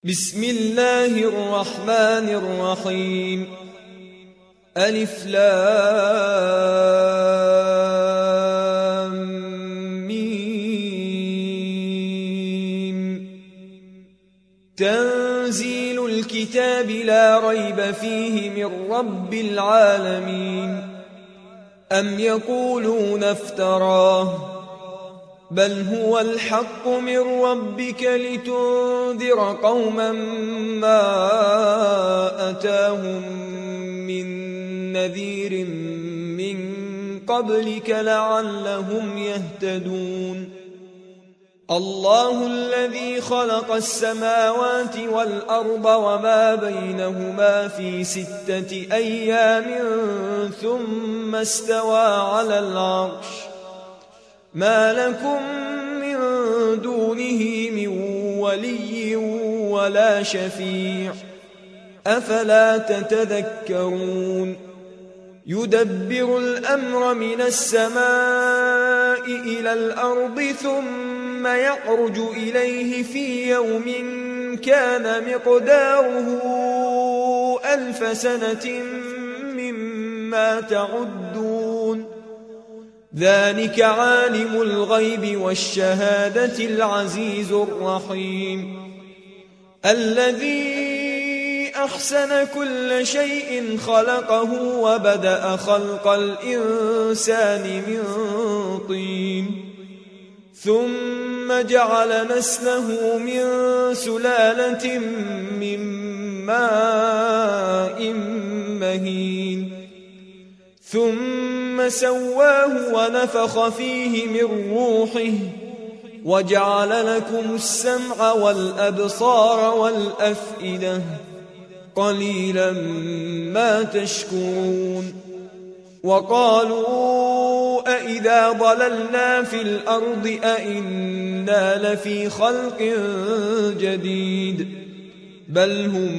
بسم الله الرحمن الرحيم. ألف لام ميم. تنزيل الكتاب لا ريب فيه من رب العالمين. أم يقولون افتراه بل هو الحق من ربك لتنذر قوما ما أتاهم من نذير من قبلك لعلهم يهتدون. الله الذي خلق السماوات والأرض وما بينهما في 6 أيام ثم استوى على العرش. ما لكم من دونه من ولي ولا شفيع أفلا تتذكرون. يدبر الأمر من السماء إلى الأرض ثم يعرج إليه في يوم كان مقداره 1000 سنة مما تعدون. ذلك عالم الغيب والشهادة العزيز الرحيم. الذي أحسن كل شيء خلقه وبدأ خلق الإنسان من طين ثم جعل نسله من سلالة من ماء مهين ثم سواه ونفخ فيه من روحه وجعل لكم السمع والأبصار والأفئدة قليلا ما تشكرون. وقالوا أإذا ضللنا في الأرض أإنا لفي خلق جديد بل هم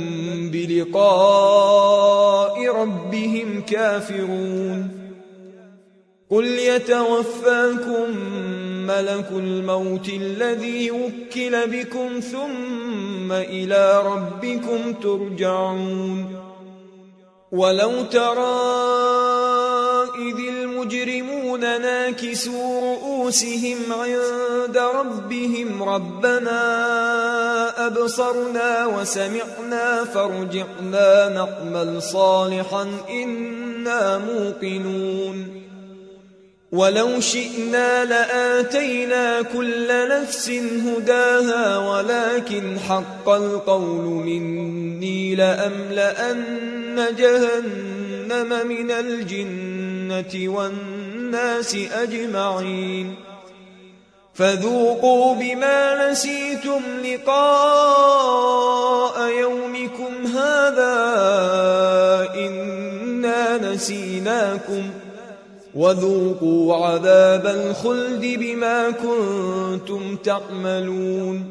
بلقاء ربهم كافرون. قل يتوفاكم ملك الموت الذي وكل بكم ثم إلى ربكم ترجعون. ولو ترى إذ المجرمون ناكسوا رؤوسهم عند ربهم ربنا أبصرنا وسمعنا فارجعنا نعمل صالحا إنا موقنون. ولو شئنا لآتينا كل نفس هداها ولكن حق القول مني لأملأن جهنم من الجنة والناس أجمعين. فذوقوا بما نسيتم لقاء يومكم هذا إنا نسيناكم وذوقوا عذاب الخلد بما كنتم تعملون.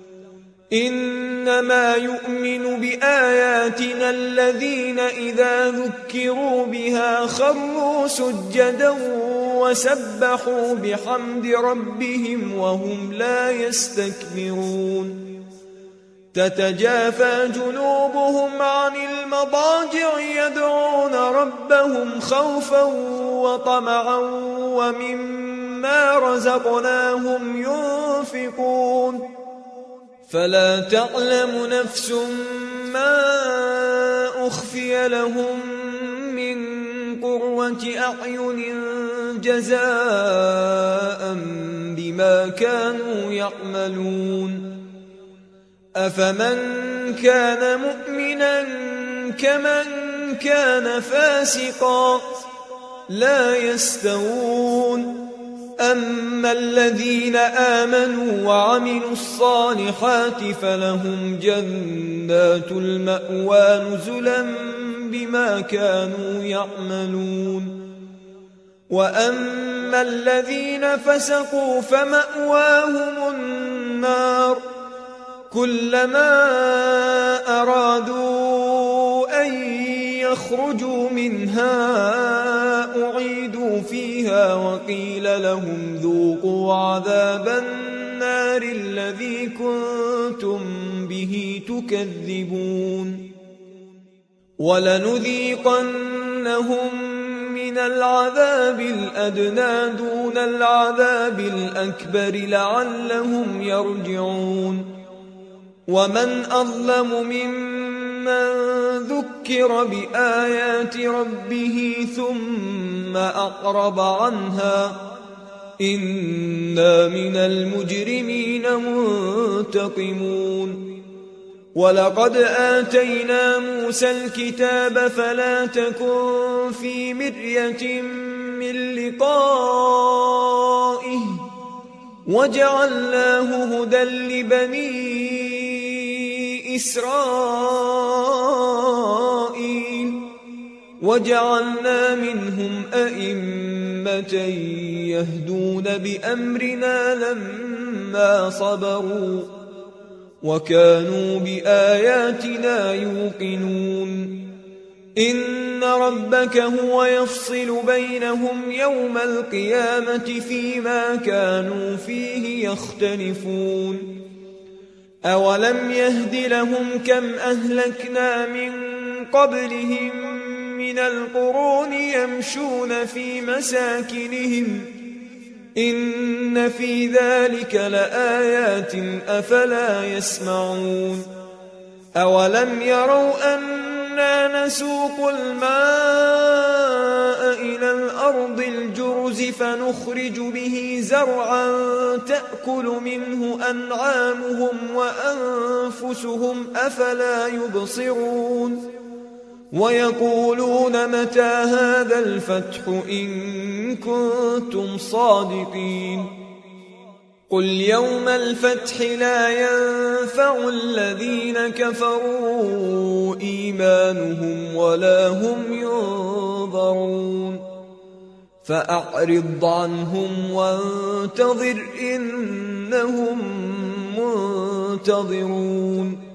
إنما يؤمن بآياتنا الذين إذا ذكروا بها خروا سجدا وسبحوا بحمد ربهم وهم لا يستكبرون. تتجافى جنوبهم عن المضاجع يدعون ربهم خوفا وطمعا ومما رزقناهم ينفقون. فلا تعلم نفس ما أخفي لهم من قرة أعين جزاء بما كانوا يعملون. أفمن كان مؤمنا كمن كان فاسقا لا يستوون. أما الذين آمنوا وعملوا الصالحات فلهم جنات المأوى نزلا بما كانوا يعملون. وأما الذين فسقوا فمأواهم النار كلما أرادوا أن يخرجوا منها أعيدوا فيها وقيل لهم ذوقوا عذاب النار الذي كنتم به به تكذبون ولنذيقنهم من العذاب الأدنى دون العذاب الأكبر لعلهم يرجعون ومن أظلم ممن ذكر بآيات ربه ثم أعرض عنها إنا من المجرمين منتقمون ولقد آتينا موسى الكتاب فلا تكن في مرية من لقائه وجعلناه هدى لبني إسرائيل وجعلنا منهم أئمة يهدون بأمرنا لما صبروا وكانوا بآياتنا يوقنون إن ربك هو يفصل بينهم يوم القيامة فيما كانوا فيه يختلفون أولم يهد لهم كم أهلكنا من قبلهم من القرون يمشون في مساكنهم إن في ذلك لآيات أفلا يسمعون أولم يروا أنا نسوق الماء إلى الأرض الجرز فنخرج به زرعا تأكل منه أنعامهم وأنفسهم أفلا يبصرون ويقولون متى هذا الفتح إن كنتم صادقين قل يوم الفتح لا ينفع الذين كفروا إيمانهم ولا هم ينظرون فأعرض عنهم وانتظر إنهم منتظرون